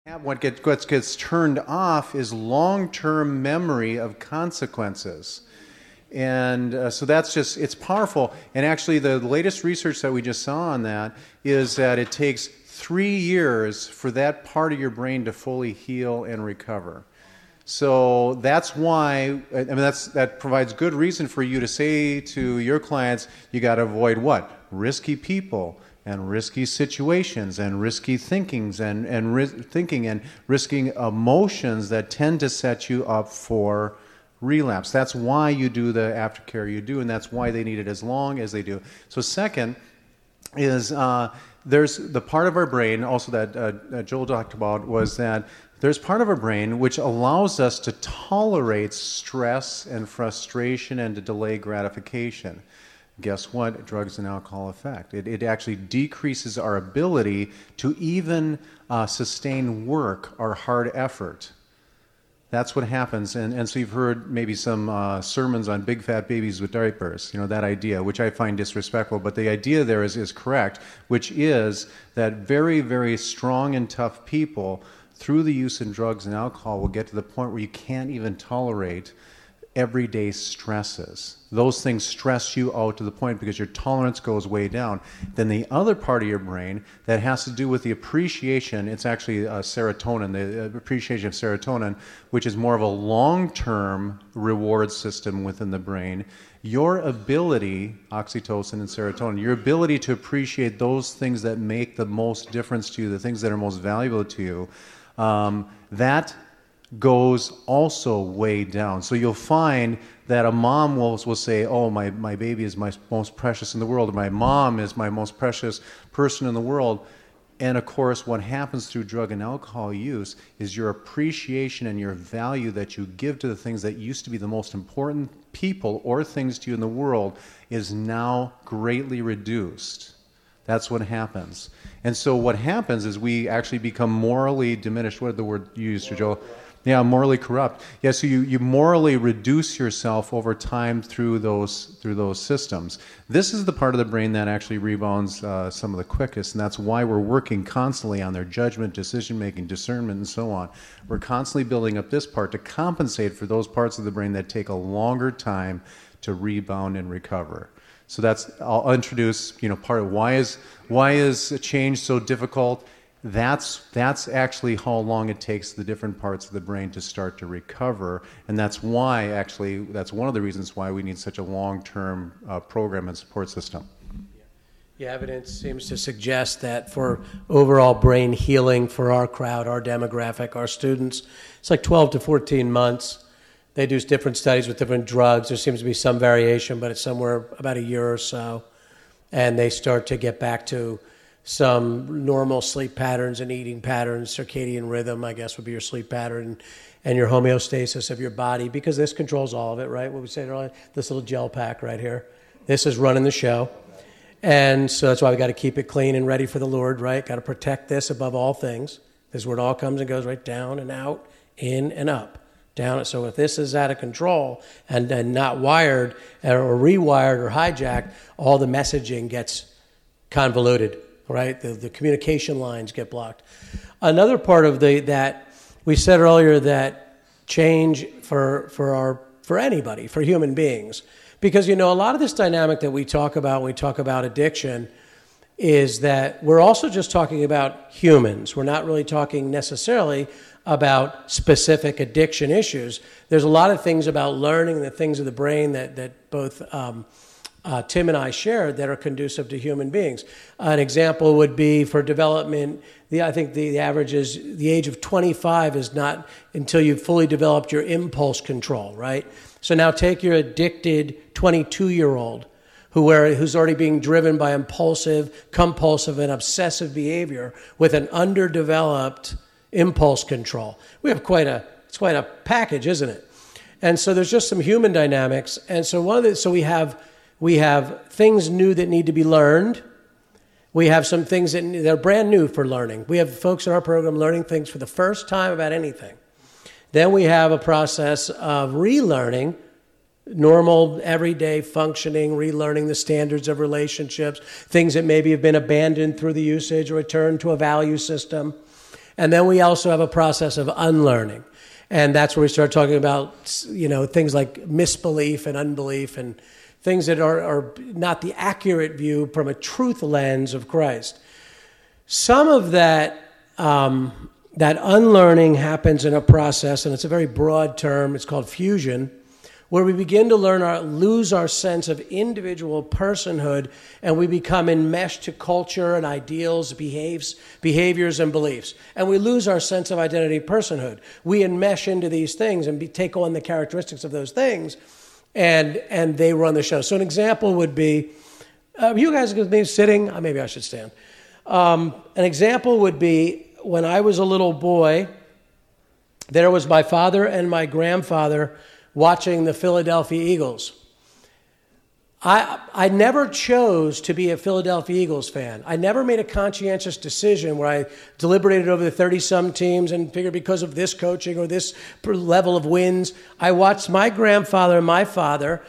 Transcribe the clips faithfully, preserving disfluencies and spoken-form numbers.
What gets, what gets turned off is long-term memory of consequences. And uh, so that's just, it's powerful. And actually the latest research that we just saw on that is that it takes three years for that part of your brain to fully heal and recover. So that's why, I mean, that's, that provides good reason for you to say to your clients, you got to avoid what? Risky people and risky situations and risky thinkings and, and ri- thinking and risking emotions that tend to set you up for relapse. That's why you do the aftercare you do, and that's why they need it as long as they do. So second is uh, there's the part of our brain also that uh, Joel talked about was that there's part of our brain which allows us to tolerate stress and frustration and to delay gratification. Guess what? Drugs and alcohol affect. It, it actually decreases our ability to even uh, sustain work or hard effort. That's what happens. And, and so you've heard maybe some uh, sermons on big fat babies with diapers, you know, that idea, which I find disrespectful. But the idea there is, is correct, which is that very, very strong and tough people, through the use of drugs and alcohol, will get to the point where you can't even tolerate everyday stresses. Those things stress you out to the point because your tolerance goes way down. Then the other part of your brain that has to do with the appreciation, it's actually uh, serotonin, the uh, appreciation of serotonin, which is more of a long-term reward system within the brain. Your ability, oxytocin and serotonin, your ability to appreciate those things that make the most difference to you, the things that are most valuable to you, um, that goes also way down. So you'll find that a mom will, will say, oh, my, my baby is my most precious in the world, or my mom is my most precious person in the world. And of course, what happens through drug and alcohol use is your appreciation and your value that you give to the things that used to be the most important people or things to you in the world is now greatly reduced. That's what happens. And so what happens is we actually become morally diminished. What did the word you used, Joel? Yeah, morally corrupt. Yeah, so you, you morally reduce yourself over time through those through those systems. This is the part of the brain that actually rebounds uh, some of the quickest, and that's why we're working constantly on their judgment, decision-making, discernment, and so on. We're constantly building up this part to compensate for those parts of the brain that take a longer time to rebound and recover. So that's, I'll introduce, you know, part of why is why is change so difficult. That's that's actually how long it takes the different parts of the brain to start to recover, and that's why actually that's one of the reasons why we need such a long-term uh, program and support system. Yeah, evidence seems to suggest that for overall brain healing for our crowd, our demographic, our students, it's like twelve to fourteen months. They do different studies with different drugs. There seems to be some variation, but it's somewhere about a year or so, and they start to get back to some normal sleep patterns and eating patterns. Circadian rhythm, I guess, would be your sleep pattern, and your homeostasis of your body, because this controls all of it, right? What we said earlier, this little gel pack right here. This is running the show. And so that's why we got to keep it clean and ready for the Lord, right? Got to protect this above all things. This is where it all comes and goes, right? Down and out, in and up, down. So if this is out of control and, and not wired or rewired or hijacked, all the messaging gets convoluted. Right, the, the communication lines get blocked. Another part of the that we said earlier that change for for our for anybody, for human beings, because you know a lot of this dynamic that we talk about when we talk about addiction is that we're also just talking about humans. We're not really talking necessarily about specific addiction issues. There's a lot of things about learning, the things of the brain that that both. Um, Uh, Tim and I shared that are conducive to human beings. Uh, an example would be for development, the, I think the, the average is the age of twenty-five is not until you've fully developed your impulse control, right? So now take your addicted twenty-two-year-old who where, who's already being driven by impulsive, compulsive, and obsessive behavior with an underdeveloped impulse control. We have quite a, it's quite a package, isn't it? And so there's just some human dynamics. And so one of the, so we have We have things new that need to be learned. We have some things that they're brand new for learning. We have folks in our program learning things for the first time about anything. Then we have a process of relearning, normal, everyday functioning, relearning the standards of relationships, things that maybe have been abandoned through the usage or returned to a value system. And then we also have a process of unlearning. And that's where we start talking about, you know, things like misbelief and unbelief and things that are, are not the accurate view from a truth lens of Christ. Some of that um, that unlearning happens in a process, and it's a very broad term. It's called fusion, where we begin to learn our lose our sense of individual personhood, and we become enmeshed to culture and ideals, behaves, behaviors, and beliefs. And we lose our sense of identity, personhood. We enmesh into these things and be, take on the characteristics of those things, and and they run the show. So an example would be, uh, you guys could be sitting, uh, maybe I should stand. Um, an example would be when I was a little boy, there was my father and my grandfather watching the Philadelphia Eagles. I I never chose to be a Philadelphia Eagles fan. I never made a conscientious decision where I deliberated over the thirty-some teams and figured because of this coaching or this level of wins. I watched my grandfather and my father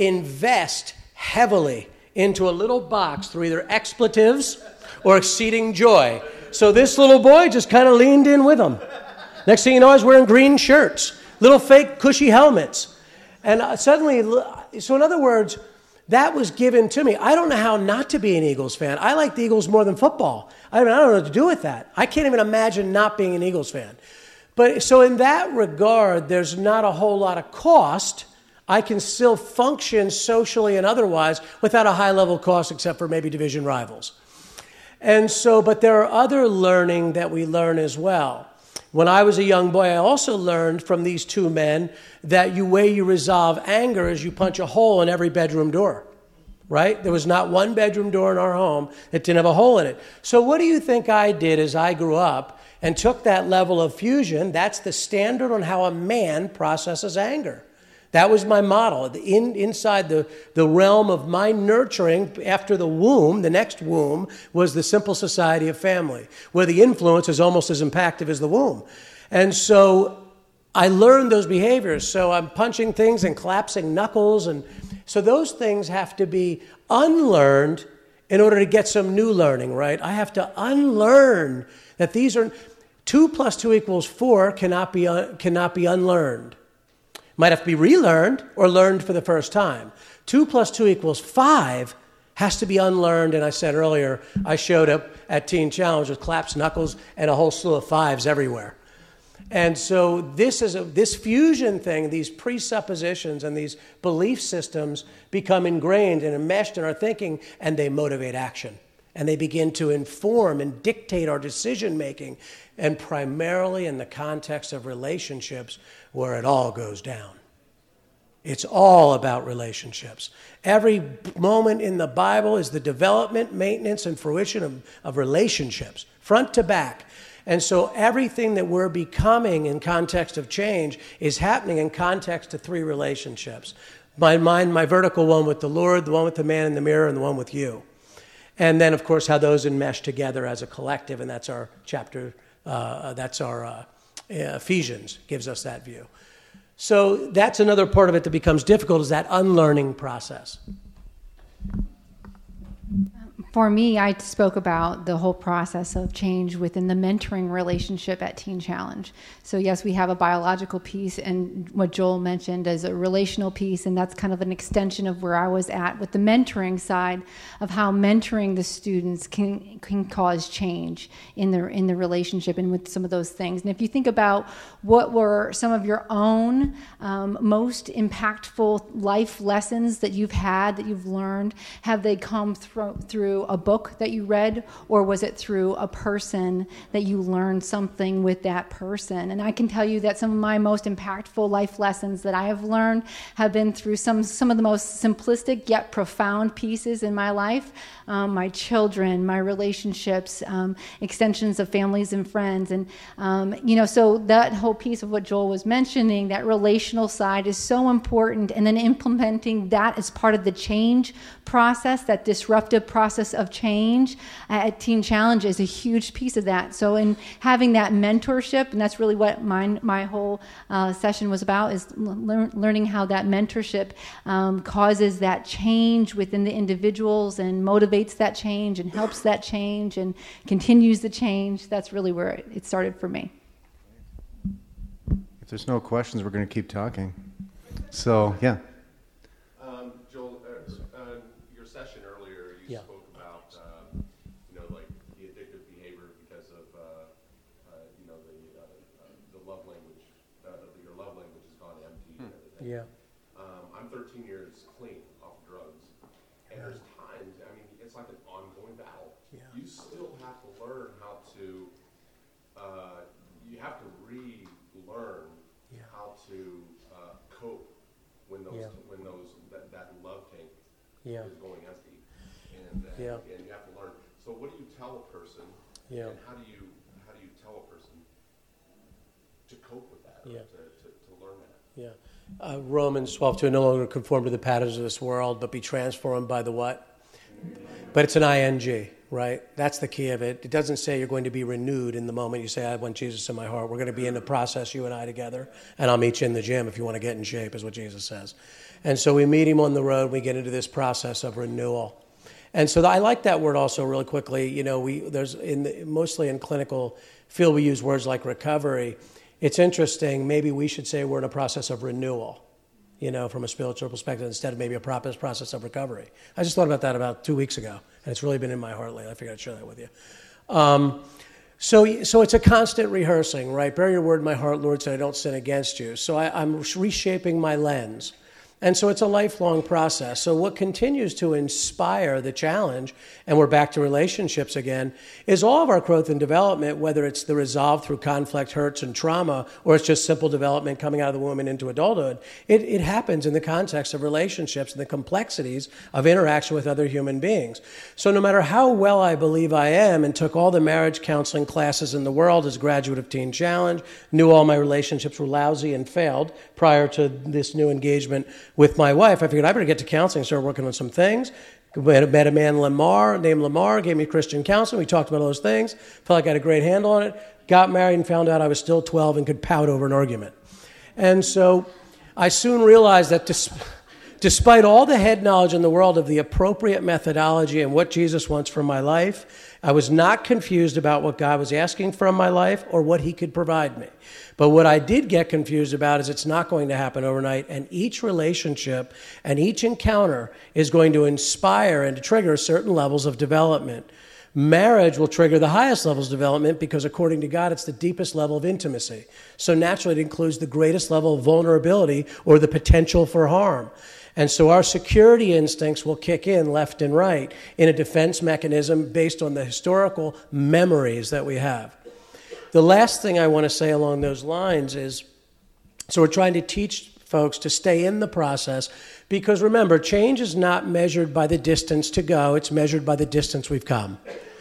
invest heavily into a little box through either expletives or exceeding joy. So this little boy just kind of leaned in with them. Next thing you know, I was wearing green shirts, little fake cushy helmets. And suddenly, so in other words, that was given to me. I don't know how not to be an Eagles fan. I like the Eagles more than football. I mean, I don't know what to do with that. I can't even imagine not being an Eagles fan. But so in that regard, there's not a whole lot of cost. I can still function socially and otherwise without a high level cost, except for maybe division rivals. And so, but there are other learning that we learn as well. When I was a young boy, I also learned from these two men that the way you resolve anger is you punch a hole in every bedroom door, right? There was not one bedroom door in our home that didn't have a hole in it. So what do you think I did as I grew up and took that level of fusion? That's the standard on how a man processes anger. That was my model. In, inside the, the realm of my nurturing after the womb, the next womb, was the Simple Society of Family, where the influence is almost as impactful as the womb. And so I learned those behaviors. So I'm punching things and collapsing knuckles. And so those things have to be unlearned in order to get some new learning, right? I have to unlearn that these are, two plus two equals four cannot be, uh, cannot be unlearned. Might have to be relearned or learned for the first time. Two plus two equals five has to be unlearned. And I said earlier, I showed up at Teen Challenge with collapsed knuckles and a whole slew of fives everywhere. And so this is a, this fusion thing, these presuppositions and these belief systems become ingrained and enmeshed in our thinking, and they motivate action. And they begin to inform and dictate our decision making, and primarily in the context of relationships where it all goes down. It's all about relationships. Every moment in the Bible is the development, maintenance, and fruition of, of relationships, front to back. And so everything that we're becoming in context of change is happening in context of three relationships. My mind, my vertical one with the Lord, the one with the man in the mirror, and the one with you. And then, of course, how those enmesh together as a collective, and that's our chapter, uh, that's our uh, Ephesians gives us that view. So that's another part of it that becomes difficult, is that unlearning process. For me, I spoke about the whole process of change within the mentoring relationship at Teen Challenge. So yes, we have a biological piece, and what Joel mentioned is a relational piece, and that's kind of an extension of where I was at with the mentoring side of how mentoring the students can can cause change in the in the relationship and with some of those things. And if you think about what were some of your own um, most impactful life lessons that you've had, that you've learned, have they come through through a book that you read, or was it through a person that you learned something with that person? And I can tell you that some of my most impactful life lessons that I have learned have been through some some of the most simplistic yet profound pieces in my life. Um, my children, my relationships, um, extensions of families and friends. And, um, you know, so that whole piece of what Joel was mentioning, that relational side is so important. And then implementing that as part of the change process, that disruptive process process of change at Teen Challenge is a huge piece of that. So in having that mentorship, and that's really what my, my whole uh, session was about, is lear- learning how that mentorship um, causes that change within the individuals and motivates that change and helps that change and continues the change. That's really where it, it started for me. If there's no questions, we're going to keep talking. So, yeah. Um, Joel, uh, uh, your session earlier, you Yeah. spoke about, um, you know, like the addictive behavior because of, uh, uh, you know, the uh, uh, the love language, uh, your love language has gone empty and everything. Yeah. Um, I'm thirteen years clean off drugs, and there's times, I mean, it's like an ongoing battle. Yeah. You still have to learn how to, uh, you have to relearn Yeah. how to uh, cope when those, Yeah. when those, that, that love tank Yeah. is going empty. And, uh, Yeah. and you have to learn. So what do you tell a person? Yeah. And how do you, how do you tell a person to cope with that, or Yeah. to, to, to learn that? Yeah. Uh, Romans twelve two, no longer conform to the patterns of this world, but be transformed by the what? But it's an I N G, right? That's the key of it. It doesn't say you're going to be renewed in the moment you say, I want Jesus in my heart. We're going to be in the process, you and I together, and I'll meet you in the gym if you want to get in shape, is what Jesus says. And so we meet him on the road. We get into this process of renewal. And so I like that word also really quickly. You know, we there's in the, mostly in clinical field, we use words like recovery. It's interesting. Maybe we should say we're in a process of renewal, you know, from a spiritual perspective, instead of maybe a proper process of recovery. I just thought about that about two weeks ago, and it's really been in my heart lately. I figured I'd share that with you. Um, so, so it's a constant rehearsing, right? Bear your word in my heart, Lord, so I don't sin against you. So I, I'm reshaping my lens. And so it's a lifelong process. So what continues to inspire the challenge, and we're back to relationships again, is all of our growth and development, whether it's the resolve through conflict, hurts, and trauma, or it's just simple development coming out of the womb and into adulthood. It, it happens in the context of relationships and the complexities of interaction with other human beings. So no matter how well I believe I am, and took all the marriage counseling classes in the world as a graduate of Teen Challenge, knew all my relationships were lousy and failed prior to this new engagement with my wife, I figured I better get to counseling and start working on some things. Met, met a man, Lamar, named Lamar, gave me Christian counseling. We talked about all those things. Felt like I had a great handle on it. Got married and found out I was still twelve and could pout over an argument. And so I soon realized that dis- despite all the head knowledge in the world of the appropriate methodology and what Jesus wants from my life, I was not confused about what God was asking from my life or what he could provide me. But what I did get confused about is it's not going to happen overnight, and each relationship and each encounter is going to inspire and to trigger certain levels of development. Marriage will trigger the highest levels of development because according to God, it's the deepest level of intimacy. So naturally, it includes the greatest level of vulnerability or the potential for harm. And so our security instincts will kick in left and right in a defense mechanism based on the historical memories that we have. The last thing I want to say along those lines is, so we're trying to teach folks to stay in the process because remember, change is not measured by the distance to go, it's measured by the distance we've come.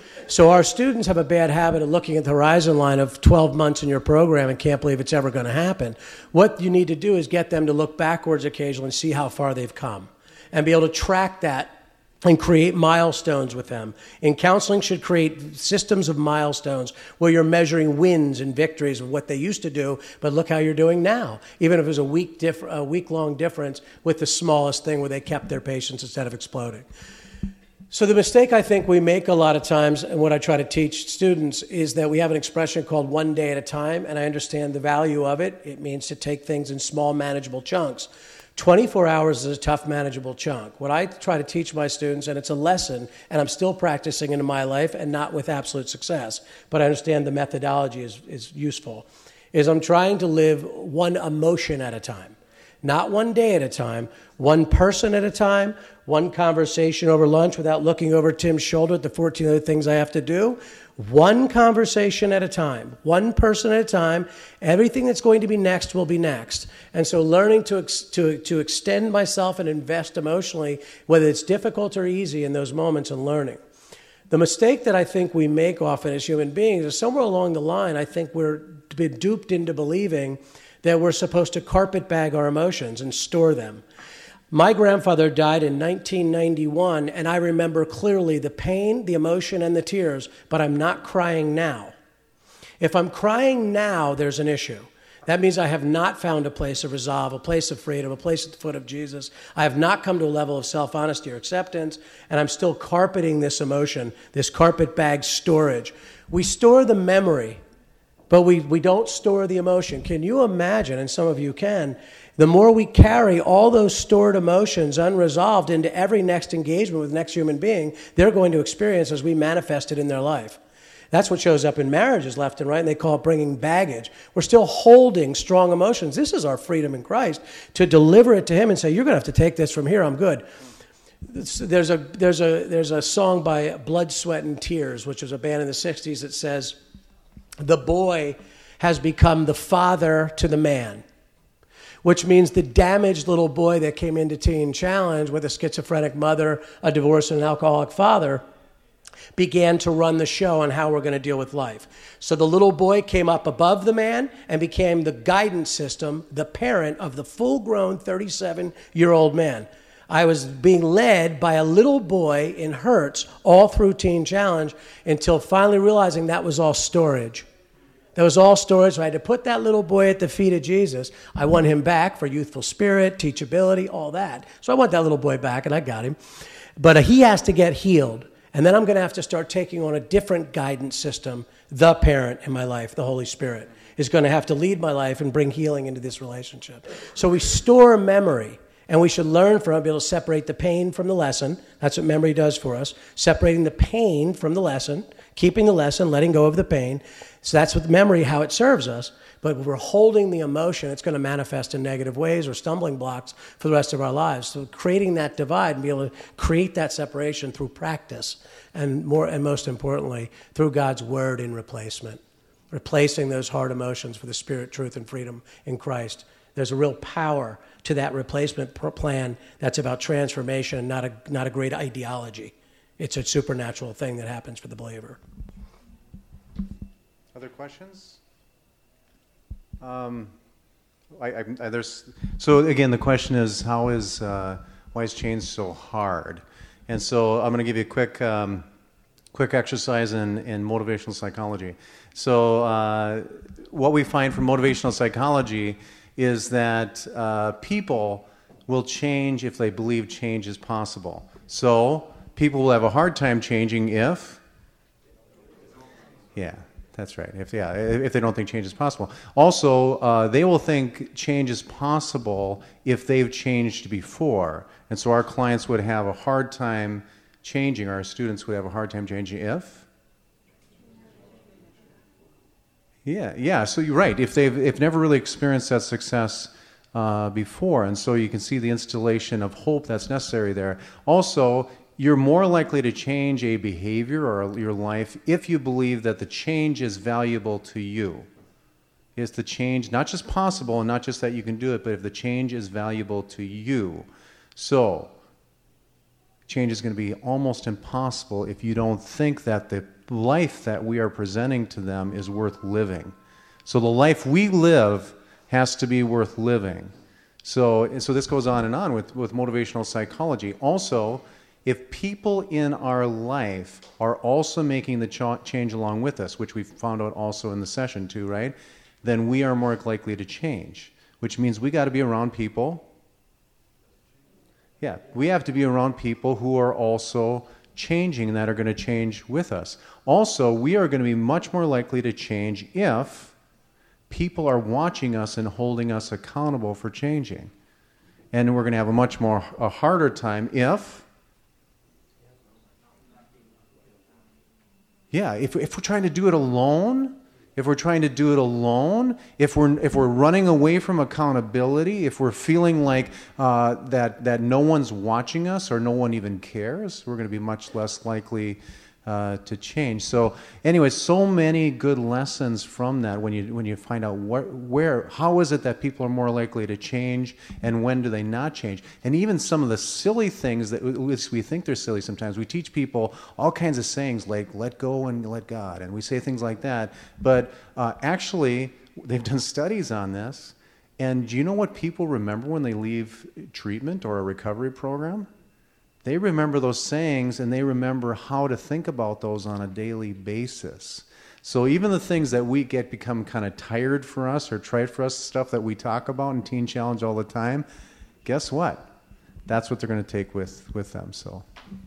So our students have a bad habit of looking at the horizon line of twelve months in your program and can't believe it's ever going to happen. What you need to do is get them to look backwards occasionally and see how far they've come and be able to track that and create milestones with them. In counseling should create systems of milestones where you're measuring wins and victories of what they used to do, but look how you're doing now, even if there's a week diff- a week-long difference with the smallest thing where they kept their patience instead of exploding. So the mistake I think we make a lot of times, and what I try to teach students, is that we have an expression called one day at a time, and I understand the value of it. It means to take things in small, manageable chunks. twenty-four hours is a tough, manageable chunk. What I try to teach my students, and it's a lesson, and I'm still practicing in my life and not with absolute success, but I understand the methodology is, is useful, is I'm trying to live one emotion at a time. Not one day at a time, one person at a time, one conversation over lunch without looking over Tim's shoulder at the fourteen other things I have to do. One conversation at a time, one person at a time. Everything that's going to be next will be next. And so learning to, ex- to, to extend myself and invest emotionally, whether it's difficult or easy in those moments, and learning. The mistake that I think we make often as human beings is somewhere along the line, I think we're been duped into believing that we're supposed to carpet bag our emotions and store them. My grandfather died in nineteen ninety-one, and I remember clearly the pain, the emotion, and the tears, but I'm not crying now. If I'm crying now, there's an issue. That means I have not found a place of resolve, a place of freedom, a place at the foot of Jesus. I have not come to a level of self-honesty or acceptance, and I'm still carpeting this emotion, this carpet bag storage. We store the memory, but we, we don't store the emotion. Can you imagine, and some of you can, the more we carry all those stored emotions unresolved into every next engagement with the next human being, they're going to experience as we manifest it in their life. That's what shows up in marriages left and right, and they call it bringing baggage. We're still holding strong emotions. This is our freedom in Christ, to deliver it to him and say, you're going to have to take this from here, I'm good. There's a, there's a, there's a song by Blood, Sweat, and Tears, which was a band in the sixties that says, the boy has become the father to the man, which means the damaged little boy that came into Teen Challenge with a schizophrenic mother, a divorced and an alcoholic father, began to run the show on how we're going to deal with life. So the little boy came up above the man and became the guidance system, the parent of the full-grown thirty-seven-year-old man. I was being led by a little boy in Hertz all through Teen Challenge until finally realizing that was all storage. That was all storage. So I had to put that little boy at the feet of Jesus. I want him back for youthful spirit, teachability, all that. So I want that little boy back, and I got him. But uh, he has to get healed. And then I'm going to have to start taking on a different guidance system. The parent in my life, the Holy Spirit, is going to have to lead my life and bring healing into this relationship. So we store memory, and we should learn from it, be able to separate the pain from the lesson. That's what memory does for us, separating the pain from the lesson, keeping the lesson, letting go of the pain. So that's what memory, how it serves us. But if we're holding the emotion, it's going to manifest in negative ways or stumbling blocks for the rest of our lives. So creating that divide and be able to create that separation through practice, and more and most importantly, through God's word in replacement, replacing those hard emotions for the spirit, truth, and freedom in Christ. There's a real power to that replacement plan that's about transformation, not a, not a great ideology. It's a supernatural thing that happens for the believer. Other questions? Um, I, I, I, there's, so again, the question is, how is, uh, why is change so hard? And so I'm going to give you a quick, um, quick exercise in, in motivational psychology. So uh, what we find from motivational psychology is that uh, people will change if they believe change is possible. So people will have a hard time changing if, yeah. That's right. If yeah, if they don't think change is possible. Also, uh, they will think change is possible if they've changed before. And so our clients would have a hard time changing, our students would have a hard time changing if? Yeah, yeah. So you're right. If they've if never really experienced that success uh, before. And so you can see the installation of hope that's necessary there. Also, you're more likely to change a behavior or your life if you believe that the change is valuable to you. Is the change not just possible and not just that you can do it, but if the change is valuable to you. So, change is going to be almost impossible if you don't think that the life that we are presenting to them is worth living. So the life we live has to be worth living. So, so this goes on and on with, with motivational psychology. Also, if people in our life are also making the ch- change along with us, which we found out also in the session too, right? Then we are more likely to change, which means we got to be around people. Yeah, we have to be around people who are also changing and that are going to change with us. Also, we are going to be much more likely to change if people are watching us and holding us accountable for changing. And we're going to have a much more a harder time if Yeah, if if we're trying to do it alone, if we're trying to do it alone, if we're if we're running away from accountability, if we're feeling like uh, that that no one's watching us or no one even cares, we're going to be much less likely uh, to change. So, anyway, so many good lessons from that when you when you find out what, where, how is it that people are more likely to change, and when do they not change? And even some of the silly things that we think they're silly sometimes. We teach people all kinds of sayings like "let go" and "let God," and we say things like that. But uh, actually, they've done studies on this, And do you know what people remember when they leave treatment or a recovery program? They remember those sayings, and they remember how to think about those on a daily basis. So even the things that we get become kind of tired for us or trite for us, stuff that we talk about in Teen Challenge all the time, guess what? That's what they're going to take with, with them. So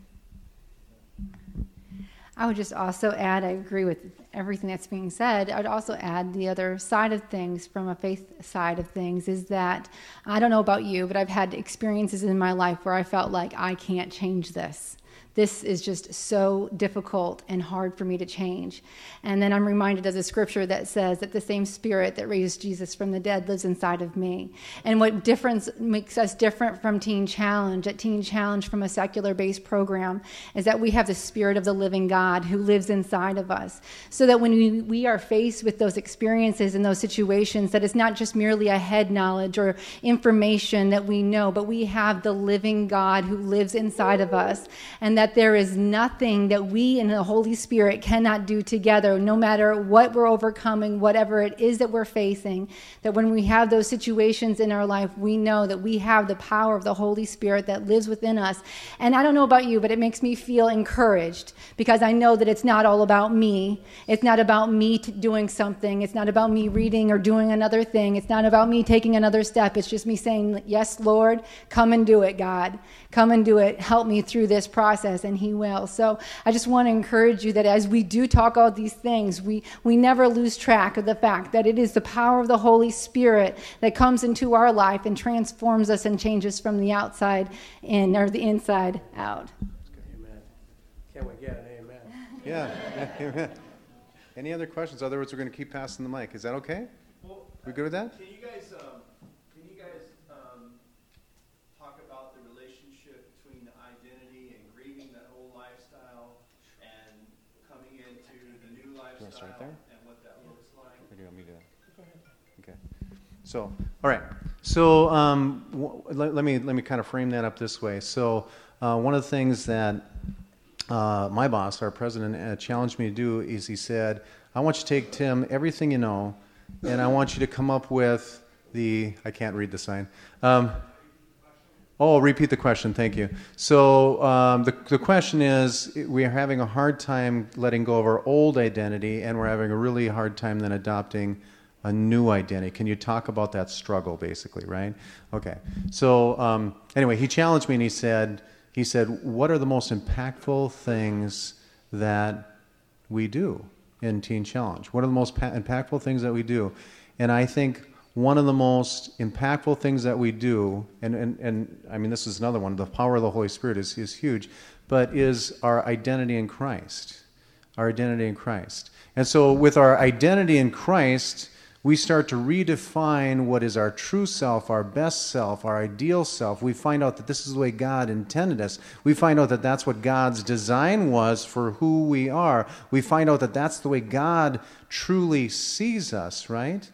I would just also add, I agree with everything that's being said. I would also add the other side of things, from a faith side of things, is that I don't know about you, but I've had experiences in my life where I felt like I can't change this. This is just so difficult and hard for me to change. And then I'm reminded of the scripture that says that the same Spirit that raised Jesus from the dead lives inside of me. And what difference makes us different from Teen Challenge, at Teen Challenge from a secular-based program, is that we have the Spirit of the living God who lives inside of us. So that when we, we are faced with those experiences and those situations, that it's not just merely a head knowledge or information that we know, but we have the living God who lives inside of us. And that that there is nothing that we and the Holy Spirit cannot do together, no matter what we're overcoming, whatever it is that we're facing, that when we have those situations in our life, we know that we have the power of the Holy Spirit that lives within us. And I don't know about you, but it makes me feel encouraged, because I know that it's not all about me. It's not about me t- doing something. It's not about me reading or doing another thing. It's not about me taking another step. It's just me saying, yes, Lord, come and do it, God. Come and do it. Help me through this process, and He will. So I just want to encourage you that as we do talk all these things, we, we never lose track of the fact that it is the power of the Holy Spirit that comes into our life and transforms us and changes from the outside in, or the inside out. Amen. Can we get an amen? Yeah. Amen. Any other questions? Otherwise, we're going to keep passing the mic. Is that okay? Well, we good with that? Can you guys, um, can you guys um, talk about the relationship between identity and grieving that old lifestyle and coming into the new lifestyle start there? and what that looks like? Or do you want me to do that? Go ahead. Okay. So, all right. So, um, w- let, let me let me kind of frame that up this way. So, uh, one of the things that uh, my boss, our president, uh, challenged me to do is he said, "I want you to take, Tim, everything you know, and I want you to come up with the." I can't read the sign. Um, oh, repeat the question. Thank you. So, um, the the question is, we are having a hard time letting go of our old identity, and we're having a really hard time then adopting a new identity. Can you talk about that struggle, basically, right? Okay. So um, anyway, he challenged me, and he said, he said, what are the most impactful things that we do in Teen Challenge? What are the most pa- impactful things that we do? And I think one of the most impactful things that we do, and, and, and I mean, this is another one, the power of the Holy Spirit is, is huge, but is our identity in Christ. Our identity in Christ. And so with our identity in Christ, we start to redefine what is our true self, our best self, our ideal self. We find out that this is the way God intended us. We find out that that's what God's design was for who we are. We find out that that's the way God truly sees us, right?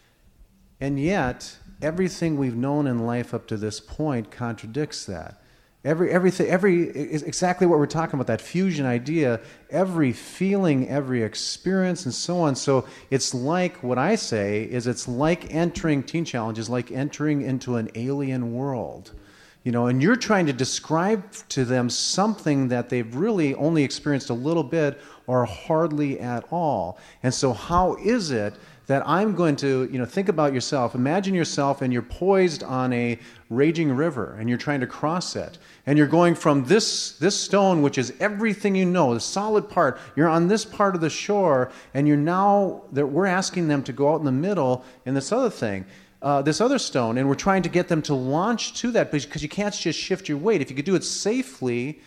And yet, everything we've known in life up to this point contradicts that. Every everything, every is exactly what we're talking about, that fusion idea, every feeling, every experience, and so on. So it's like, what I say is it's like entering Teen Challenge is like entering into an alien world. You know, and you're trying to describe to them something that they've really only experienced a little bit or hardly at all. And so how is it that I'm going to, you know, think about yourself. Imagine yourself and you're poised on a raging river and you're trying to cross it. And you're going from this, this stone, which is everything you know, the solid part. You're on this part of the shore, and you're now, that we're asking them to go out in the middle in this other thing, uh, this other stone, and we're trying to get them to launch to that, because you can't just shift your weight. If you could do it safely,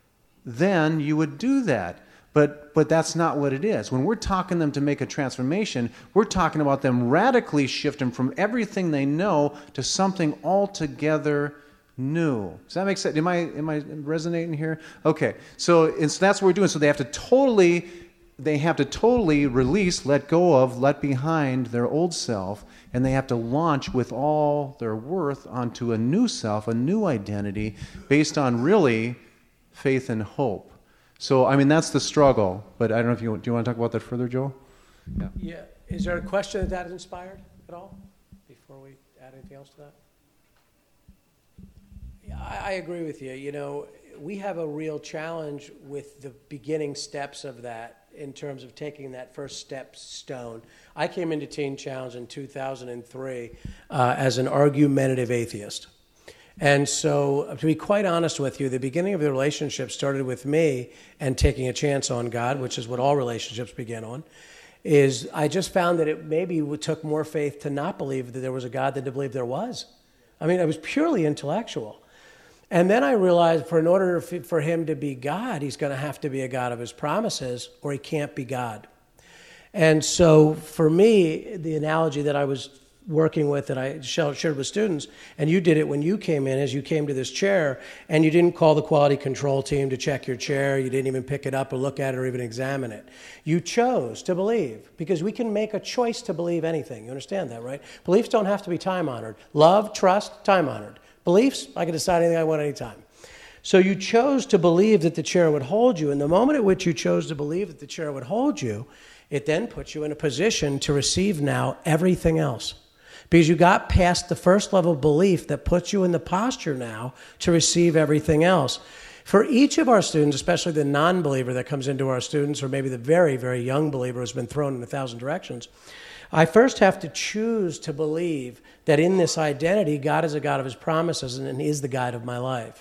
then you would do that. But but that's not what it is. When we're talking them to make a transformation, we're talking about them radically shifting from everything they know to something altogether new. Does that make sense? Am I am I resonating here? Okay. So, and so that's what we're doing. So they have to totally they have to totally release, let go of, let behind their old self, and they have to launch with all their worth onto a new self, a new identity based on really faith and hope. So, I mean, that's the struggle, but I don't know if you do you want to talk about that further, Joel? Yeah. Yeah. Is there a question that that inspired at all before we? add anything else to that? Yeah, I, I agree with you. You know, we have a real challenge with the beginning steps of that in terms of taking that first step stone. I came into Teen Challenge in two thousand three uh, as an argumentative atheist. And so, to be quite honest with you, the beginning of the relationship started with me and taking a chance on God, which is what all relationships begin on, is I just found that it maybe took more faith to not believe that there was a God than to believe there was. I mean, it was purely intellectual. And then I realized for in order for him to be God, he's going to have to be a God of his promises, or he can't be God. And so for me, the analogy that I was working with that I shared with students, and you did it when you came in, as you came to this chair, and you didn't call the quality control team to check your chair, you didn't even pick it up or look at it or even examine it. You chose to believe, because we can make a choice to believe anything. You understand that, right? Beliefs don't have to be time-honored. Love, trust, time-honored. Beliefs, I can decide anything I want anytime. So you chose to believe that the chair would hold you, and the moment at which you chose to believe that the chair would hold you, it then puts you in a position to receive now everything else. Because you got past the first level of belief that puts you in the posture now to receive everything else. For each of our students, especially the non-believer that comes into our students, or maybe the very, very young believer who's been thrown in a thousand directions, I first have to choose to believe that in this identity, God is a God of his promises and is the guide of my life.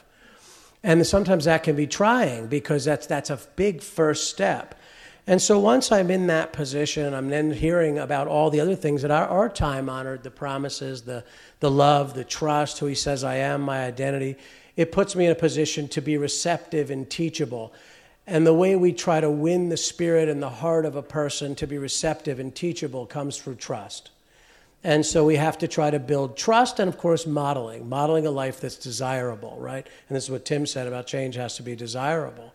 And sometimes that can be trying, because that's that's a big first step. And so once I'm in that position, I'm then hearing about all the other things that are, are time-honored, the promises, the, the love, the trust, who he says I am, my identity. It puts me in a position to be receptive and teachable. And the way we try to win the spirit and the heart of a person to be receptive and teachable comes through trust. And so we have to try to build trust and, of course, modeling, modeling a life that's desirable, right? And this is what Tim said about change has to be desirable.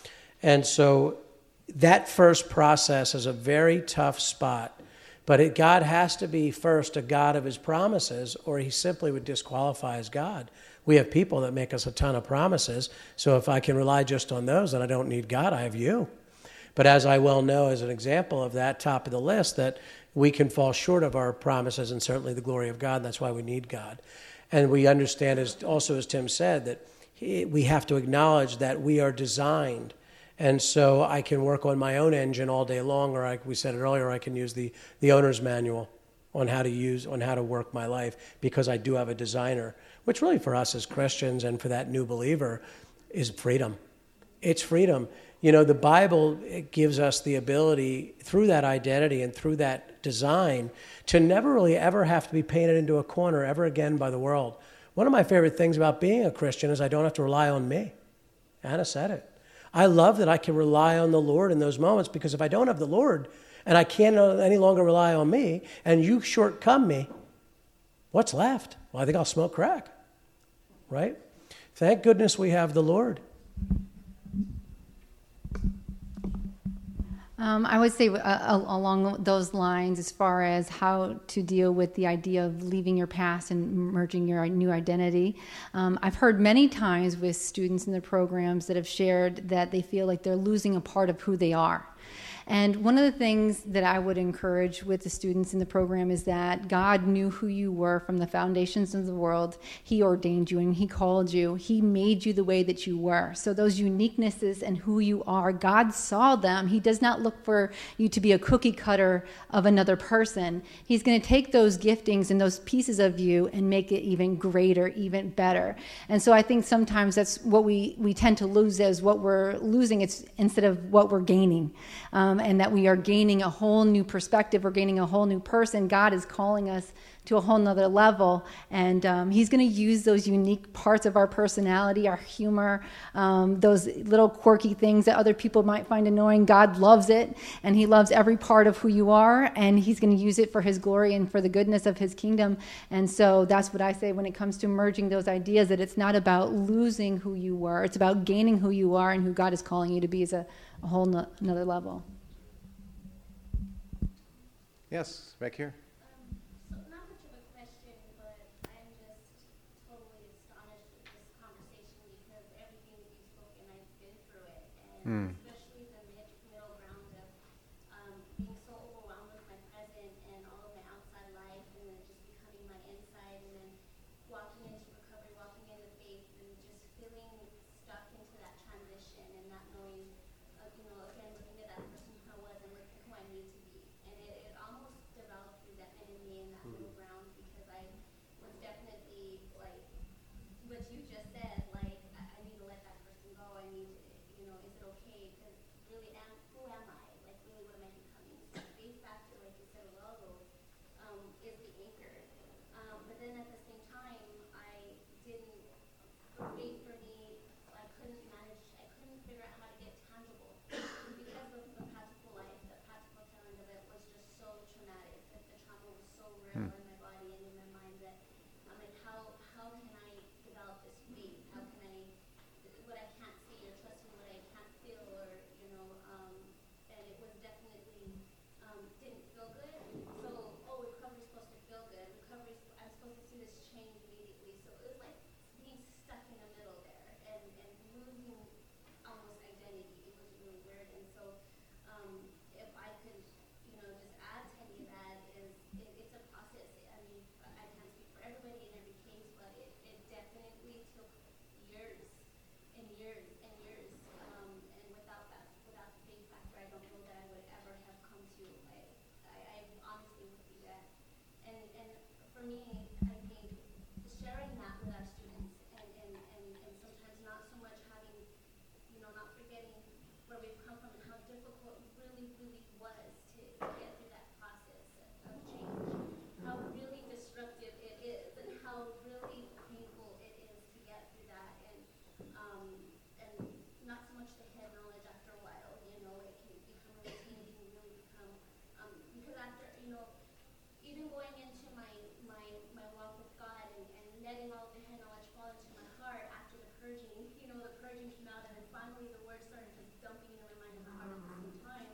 And so that first process is a very tough spot, but it, God has to be first a God of his promises, or he simply would disqualify as God. We have people that make us a ton of promises, so if I can rely just on those, then I don't need God, I have you. But as I well know, as an example of that top of the list, that we can fall short of our promises and certainly the glory of God, and that's why we need God. And we understand, as also as Tim said, that he, we have to acknowledge that we are designed. And so I can work on my own engine all day long, or like we said it earlier, I can use the, the owner's manual on how to use, on how to work my life, because I do have a designer, which really for us as Christians and for that new believer is freedom. It's freedom. You know, the Bible, it gives us the ability through that identity and through that design to never really ever have to be painted into a corner ever again by the world. One of my favorite things about being a Christian is I don't have to rely on me. Anna said it. I love that I can rely on the Lord in those moments, because if I don't have the Lord and I can't any longer rely on me and you shortcome me, what's left? Well, I think I'll smoke crack, right? Thank goodness we have the Lord. Um, I would say uh, along those lines, as far as how to deal with the idea of leaving your past and merging your new identity. Um, I've heard many times with students in the programs that have shared that they feel like they're losing a part of who they are. And one of the things that I would encourage with the students in the program is that God knew who you were from the foundations of the world. He ordained you and he called you. He made you the way that you were. So those uniquenesses and who you are, God saw them. He does not look for you to be a cookie cutter of another person. He's going to take those giftings and those pieces of you and make it even greater, even better. And so I think sometimes that's what we, we tend to lose, is what we're losing it's instead of what we're gaining. Um, and that we are gaining a whole new perspective, we're gaining a whole new person. God is calling us to a whole nother level, and um, he's going to use those unique parts of our personality, our humor, um, those little quirky things that other people might find annoying. God loves it, and he loves every part of who you are, and he's going to use it for his glory and for the goodness of his kingdom. And so that's what I say when it comes to merging those ideas, that it's not about losing who you were, it's about gaining who you are and who God is calling you to be as a, a whole no, another level. Yes, back here. Um, so not much of a question, but I'm just totally astonished with this conversation because everything that you've spoken, I've been through it, and Mm. especially the mid, middle ground of um, being so overwhelmed with my present and all of my outside life, and then just becoming my inside into recovery, walking into faith, and just feeling stuck into that transition and not knowing, uh, you know, again, looking at that person who I was and look at who I need to be. And it, it almost developed resentment in me in that middle ground because I was definitely, like, what you just said, like, I, I need to let that person go. I need to, you know, is it okay? Because really, am, who am I? Like, really, what am I becoming? So faith factor, like you said, well, those, um, is the anchor. Um, but then at the same time, I didn't, for faith for me, I couldn't manage, I couldn't figure out how to get tangible. Because of the practical life, the practical challenge of it was just so traumatic. The, the trauma was so real in my body and in my mind that I'm like, how, how can I develop this faith? How can I, what I can't see or trust in what I can't feel or, you know, um, and it was definitely, um, didn't feel good. So, oh, recovery's supposed to feel good. Recovery's, I'm supposed to see this change immediately. So it was like being stuck in the middle there and, and losing almost identity. It was really weird. And so, um, if I could, you know, just add to any of that is it, it's a process. I mean, I can't speak for everybody in every case, but it, it definitely took years and years and years. Um, and without that, without the faith factor, I don't know that I would ever have come to. I, I, I honestly would do that. And and for me, I think sharing that with our students and, and, and, and sometimes not so much having, you know, not forgetting where we've come from and how difficult it really, really was to get through that process of change. How really disruptive it is and how really painful it is to get through that. And um, and not so much the head knowledge after a while, you know, it can become a routine, it can really become, um, because after, you know, even going into my, my, my walk with God and, and letting all of the head knowledge fall into my heart after the purging, you know, the purging came out and then finally the words started just dumping into my mind and my heart at the same time,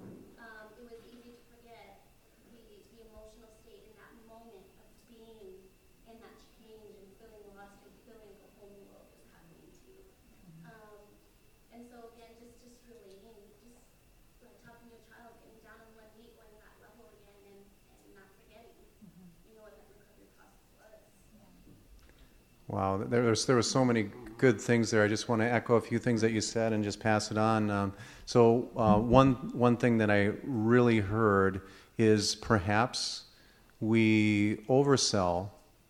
um, it was easy to forget the, the emotional state in that moment of being in that change and feeling lost and feeling the whole world was happening to you. Um, and so again, just, just relating, just like talking to a child, getting down on one knee, going to that level again and, and not forgetting, you know, what that recovery process was. Wow, there was there was so many good things there. I just want to echo a few things that you said and just pass it on. Um, so uh, one one thing that I really heard is perhaps we oversell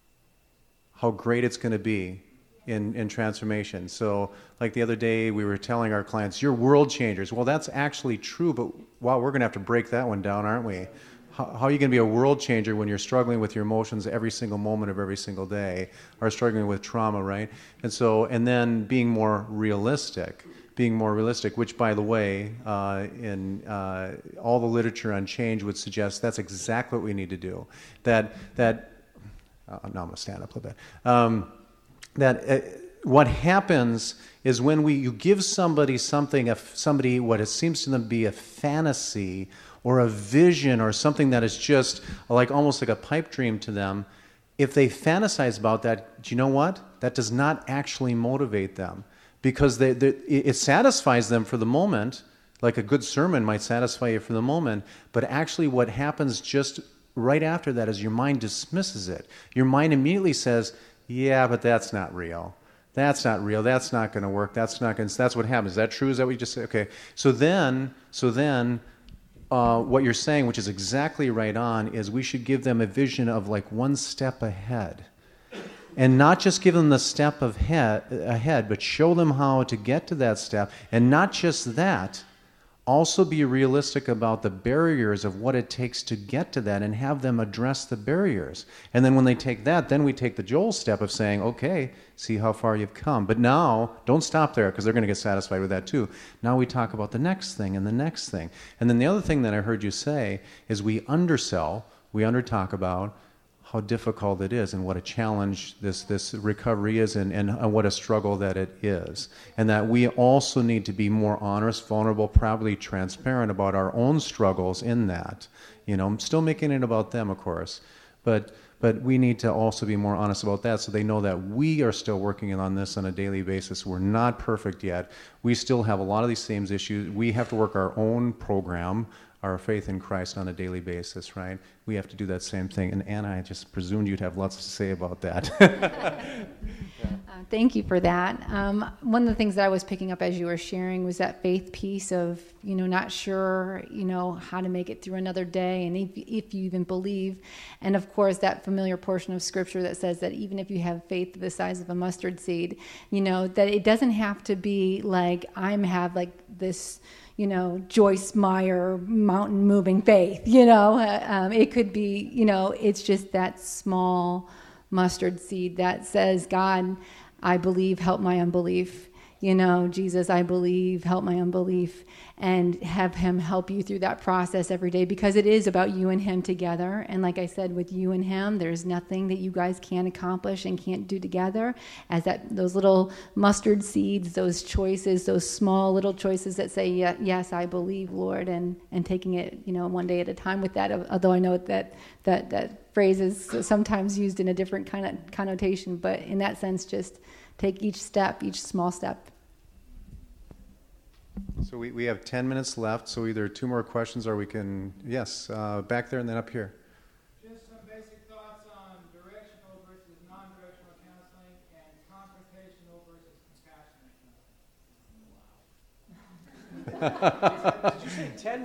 how great it's going to be in, in transformation. So like the other day we were telling our clients, you're world changers. Well, that's actually true, but wow, we're going to have to break that one down, aren't we? How, how are you going to be a world changer when you're struggling with your emotions every single moment of every single day, or struggling with trauma, right? And so, and then being more realistic, being more realistic, which, by the way, uh, in uh, all the literature on change would suggest that's exactly what we need to do. That, that uh, now I'm going to stand up a little bit. Um, that uh, what happens is when we you give somebody something, if somebody what it seems to them be a fantasy or a vision or something that is just like almost like a pipe dream to them, if they fantasize about that, do you know what? That does not actually motivate them, because they, they, it satisfies them for the moment, like a good sermon might satisfy you for the moment, but actually what happens just right after that is your mind dismisses it. Your mind immediately says, yeah, but that's not real. That's not real. That's not going to work. That's not going to, that's what happens. Is that true? Is that what you just said? Okay. So then, so then, uh, what you're saying, which is exactly right on, is we should give them a vision of like one step ahead. And not just give them the step of head, ahead, but show them how to get to that step. And not just that, also be realistic about the barriers of what it takes to get to that and have them address the barriers. And then when they take that, then we take the Joel step of saying, okay, see how far you've come. But now, don't stop there, because they're going to get satisfied with that too. Now we talk about the next thing and the next thing. And then the other thing that I heard you say is we undersell, we under-talk about how difficult it is and what a challenge this, this recovery is, and, and what a struggle that it is. And that we also need to be more honest, vulnerable, probably transparent about our own struggles in that. You know, I'm still making it about them, of course, but but we need to also be more honest about that, so they know that we are still working on this on a daily basis. We're not perfect yet. We still have a lot of these same issues. We have to work our own program. our faith in Christ on a daily basis, right? We have to do that same thing. And Anna, I just presumed you'd have lots to say about that. Uh, thank you for that. Um, one of the things that I was picking up as you were sharing was that faith piece of, you know, not sure, you know, how to make it through another day, and if, if you even believe. And of course, that familiar portion of scripture that says that even if you have faith the size of a mustard seed, you know, that it doesn't have to be like I'm have like this, you know, Joyce Meyer mountain moving faith, you know, uh, um, it could be, you know, it's just that small mustard seed that says, God, I believe, help my unbelief. You know, Jesus, I believe, help my unbelief. And have him help you through that process every day, because it is about you and him together. And like I said, with you and him, there's nothing that you guys can't accomplish and can't do together. As that, those little mustard seeds, those choices, those small little choices that say, yeah, yes, I believe, Lord, and, and taking it, you know, one day at a time with that. Although I know that that, that phrase is sometimes used in a different kind of connotation, but in that sense, just take each step, each small step. So we, we have ten minutes left, so either two more questions or we can, yes, uh, back there and then up here. Just some basic thoughts on directional versus non-directional counseling and confrontational versus compassionate counseling. Did you say ten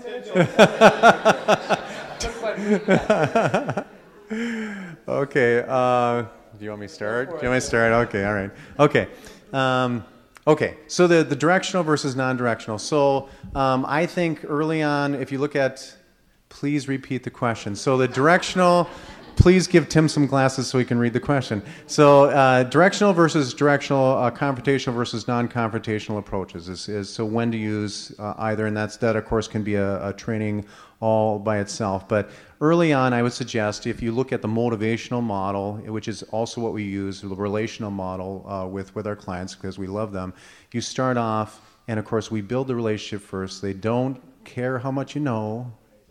minutes? Okay, uh, do you want me to start? Do you want me to start? Okay, all right. Okay. Um, Okay, so the, the directional versus non-directional. So um, I think early on, if you look at, please repeat the question. So the directional, please give Tim some glasses so he can read the question. So uh, directional versus directional, uh, confrontational versus non-confrontational approaches is, is so when to use uh, either, and that's that of course can be a, a training all by itself. But early on, I would suggest if you look at the motivational model, which is also what we use, the relational model uh, with, with our clients because we love them, you start off, and of course we build the relationship first. They don't care how much you know.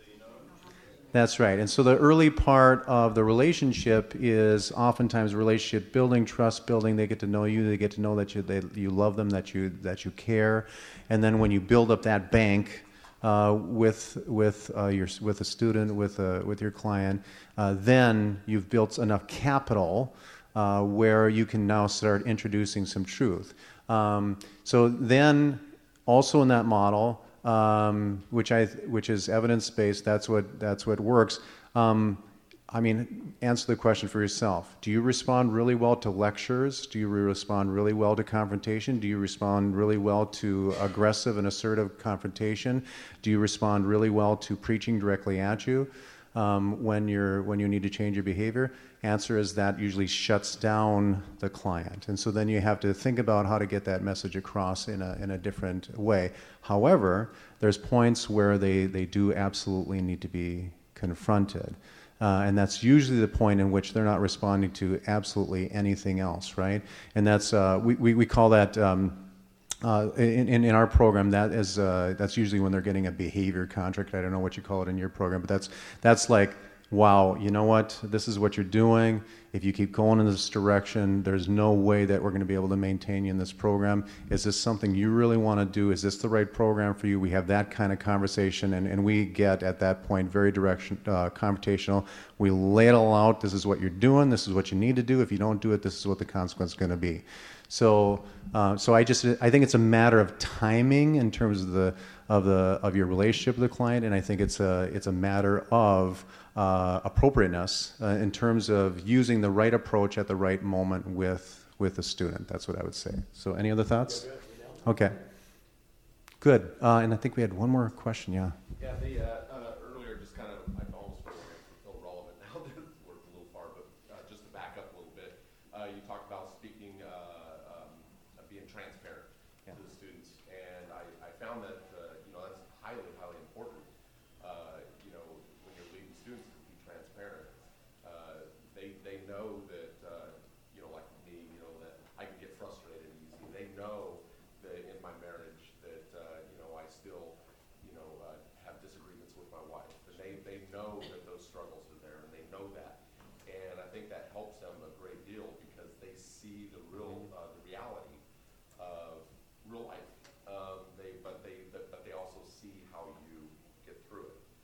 That's right. And so the early part of the relationship is oftentimes relationship building, trust building. They get to know you. They get to know that you they, you love them, that you that you care. And then when you build up that bank, Uh, with with uh, your with a student, with a, with your client, uh, then you've built enough capital uh, where you can now start introducing some truth. Um, so then, also in that model, um, which I which is evidence based, that's what that's what works. Um, I mean, answer the question for yourself. Do you respond really well to lectures? Do you respond really well to confrontation? Do you respond really well to aggressive and assertive confrontation? Do you respond really well to preaching directly at you um, when you're when you need to change your behavior? Answer is that usually shuts down the client, and so then you have to think about how to get that message across in a in a different way. However, there's points where they they do absolutely need to be confronted. Uh, and that's usually the point in which they're not responding to absolutely anything else, right? And that's uh, we, we we call that um, uh, in, in in our program. That is uh, that's usually when they're getting a behavior contract. I don't know what you call it in your program, but that's that's like, wow, you know what? This is what you're doing. If you keep going in this direction, there's no way that we're going to be able to maintain you in this program. Is this something you really want to do? Is this the right program for you? We have that kind of conversation, and, and we get, at that point, very direction, uh, confrontational. We lay it all out. This is what you're doing. This is what you need to do. If you don't do it, this is what the consequence is going to be. So, uh, so I just, I think it's a matter of timing in terms of the, of the, of your relationship with the client, and I think it's a, it's a matter of uh, appropriateness uh, in terms of using the right approach at the right moment with, with the student. That's what I would say. So, any other thoughts? Okay. Good. Uh, and I think we had one more question. Yeah. Yeah. The uh, uh, earlier, just kind of, I almost feel relevant now. We're a little far, but uh, just to back up a little bit, uh, you talked about speaking. Uh, being transparent yeah. to the students, and I, I found that uh, you know that's highly, highly important. Uh, you know, when you're leading students to be transparent, uh, they they know that uh, you know, like me, you know, that I can get frustrated easy. They know that in my marriage that uh, you know I still you know uh, have disagreements with my wife, and they they know that those struggles are there, and they know that, and I think that helps them a great deal because they see the real uh, the reality of real life. Um, they, but they, but they also see how you get through it.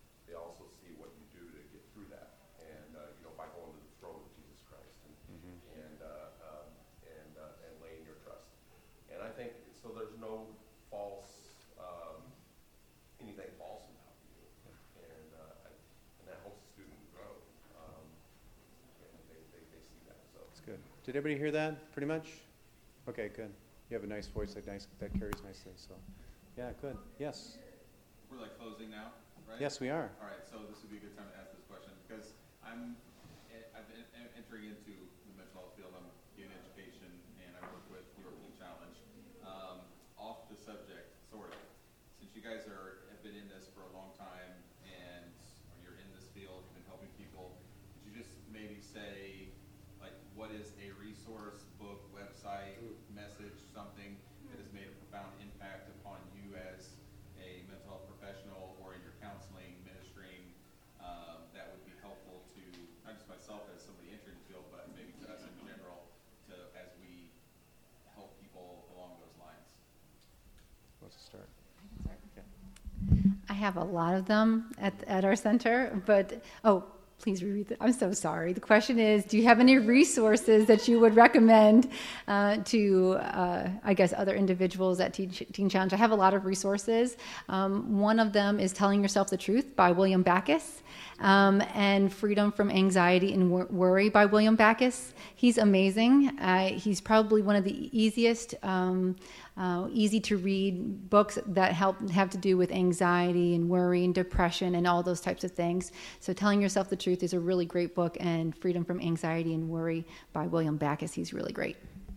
Good. Did everybody hear that, pretty much? Okay, good. You have a nice voice that nice that carries nicely, so. Yeah, good. Yes. We're like closing now, right? Yes, we are. All right, so this would be a good time to ask this question because I'm, I've been entering into the mental health field. I'm getting education and I work with European Challenge. Um, off the subject, sort of, since you guys are have been in this for a long time and you're in this field, you've been helping people, could you just maybe say, like, what is a resource, book, website, message, something that has made a profound impact upon you as a mental health professional or in your counseling ministry, um, that would be helpful to not just myself as somebody entering the field, but maybe to us in general, to as we help people along those lines. Let's start. I have a lot of them at, at our center, but, oh, please reread that. I'm so sorry. The question is, do you have any resources that you would recommend uh, to, uh, I guess, other individuals at Teen, Teen Challenge? I have a lot of resources. Um, one of them is Telling Yourself the Truth by William Backus, um, and Freedom from Anxiety and Worry by William Backus. He's amazing. Uh, he's probably one of the easiest, um, uh, easy to read books that help have to do with anxiety and worry and depression and all those types of things. So Telling Yourself the Truth is a really great book, and Freedom from Anxiety and Worry by William Backus. He's really great.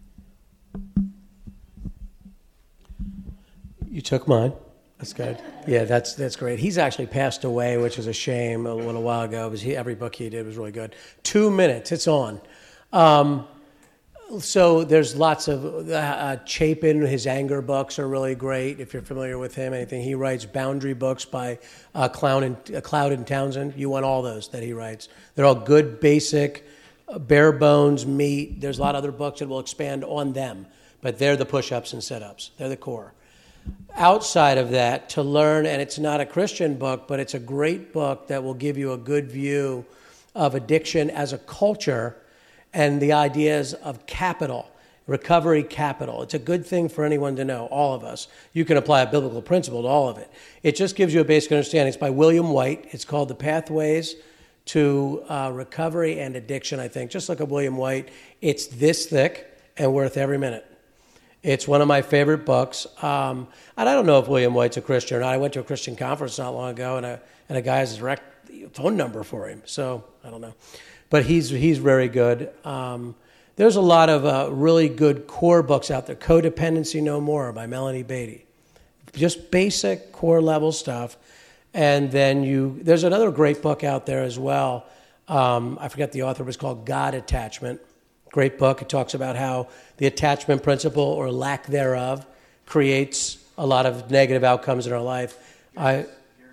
You took mine. That's good. Yeah, that's that's great. He's actually passed away, which is a shame, a little while ago. It was he, every book he did was really good. Two minutes, it's on. Um, so there's lots of, uh, Chapin, his anger books are really great, if you're familiar with him, anything he writes. Boundary books by uh, Cloud, and, uh, Cloud and Townsend. You want all those that he writes. They're all good, basic, uh, bare bones meat. There's a lot of other books that will expand on them, but they're the push-ups and sit-ups. They're the core. Outside of that, to learn, and it's not a Christian book, but it's a great book that will give you a good view of addiction as a culture and the ideas of capital, recovery capital. It's a good thing for anyone to know, all of us. You can apply a biblical principle to all of it. It just gives you a basic understanding. It's by William White. It's called The Pathways to uh, Recovery and Addiction, I think. Just look at William White. It's this thick and worth every minute. It's one of my favorite books. Um, and I don't know if William White's a Christian or not. I went to a Christian conference not long ago, and a, and a guy has a direct phone number for him. So I don't know. But he's he's very good. Um, there's a lot of uh, really good core books out there. Codependency No More by Melanie Beatty. Just basic core level stuff. And then you, there's another great book out there as well. Um, I forget the author. It was called God Attachment. Great book. It talks about how the attachment principle or lack thereof creates a lot of negative outcomes in our life. I,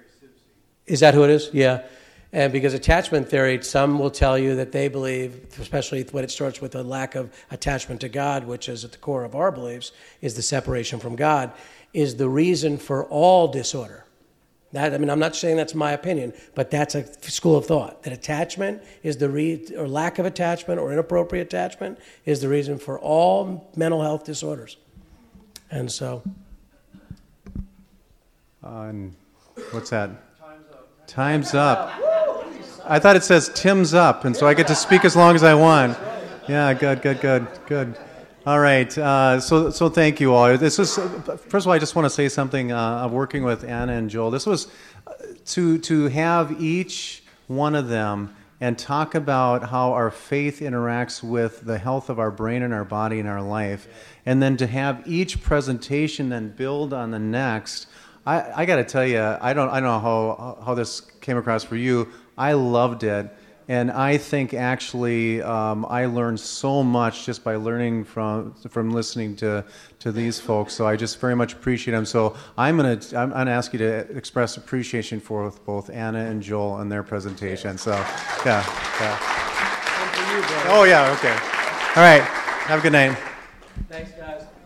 is that who it is? Yeah. And because attachment theory, some will tell you that they believe, especially when it starts with a lack of attachment to God, which is at the core of our beliefs, is the separation from God, is the reason for all disorder. That, I mean, I'm not saying that's my opinion, but that's a school of thought, that attachment is the re- or lack of attachment or inappropriate attachment is the reason for all mental health disorders. And so. Uh, what's that? Time's up. Time's up. I thought it says Tim's up, and so I get to speak as long as I want. Yeah, good, good, good, good. All right, uh, so so thank you all. This is first of all, I just want to say something. Uh, I'm working with Anna and Joel. This was uh, to to have each one of them and talk about how our faith interacts with the health of our brain and our body and our life, and then to have each presentation then build on the next. I, I got to tell you, I don't I don't know how how this came across for you. I loved it. And I think actually um, I learned so much just by learning from from listening to, to these folks. So I just very much appreciate them. So I'm gonna I'm gonna ask you to express appreciation for both Anna and Joel and their presentation. So yeah, yeah. And for you, brother. Oh yeah, okay. All right. Have a good night. Thanks, guys.